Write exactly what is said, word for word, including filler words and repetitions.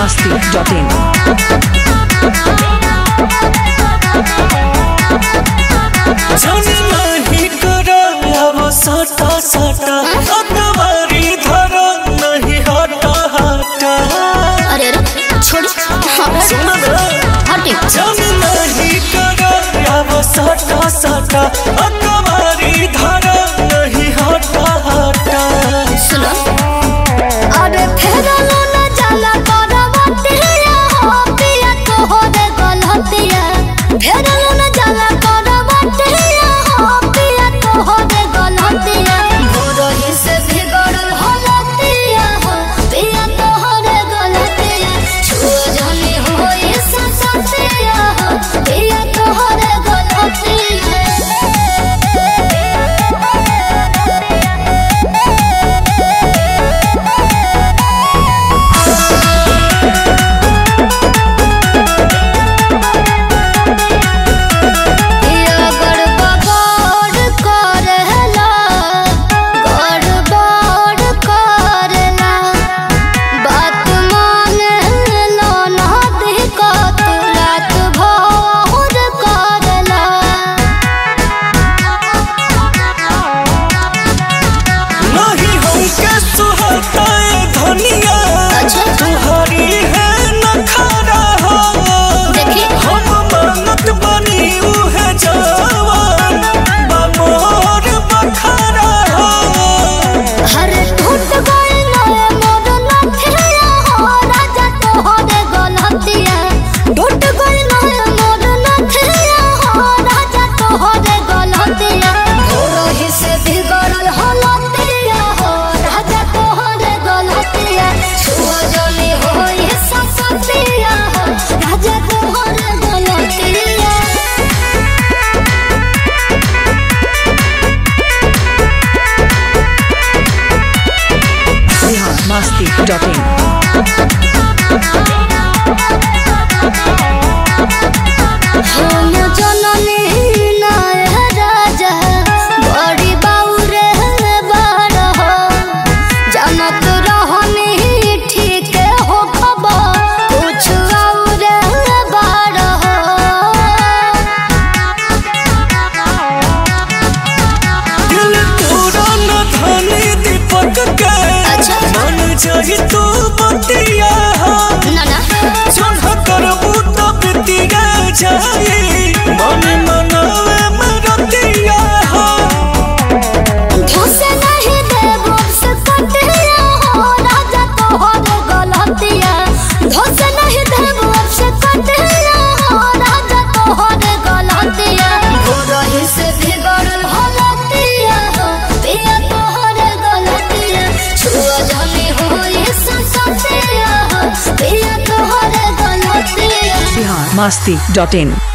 masti dot in. जानी नहीं करा अब सटा सटा अकबारी धरा नहीं हटा हटा। अरे रे छोड़ सुना ना हटे। जानी नहीं करा अब सटा सटा अकबारी धरा नहीं हटा हटा। सुनो अरे फेरा ना जाला करवतिया हो पिया तोहरे गलतिया फेरा ना जाला करवतिया हो पिया तोहरे गलतिया भोरही से बिगड़ल हलतिया हो पिया तोहरे गलतिया छुआ जाने हो ये ससतिया हो पिया तोहरे गलतिया। masti dot in. चाही तू बतिया ना ना चढ़ कर बूता बितिया जाए मन मनावे मरतिया घुस नहीं देव से कटिया हो राजा तोहरे गलतिया घुस नहीं देव से कटिया हो राजा तोहरे गलतिया भोरही से बिगड़ल हलतिया हो पिया तोहरे गलतिया छुआ जाने हो masti dot in.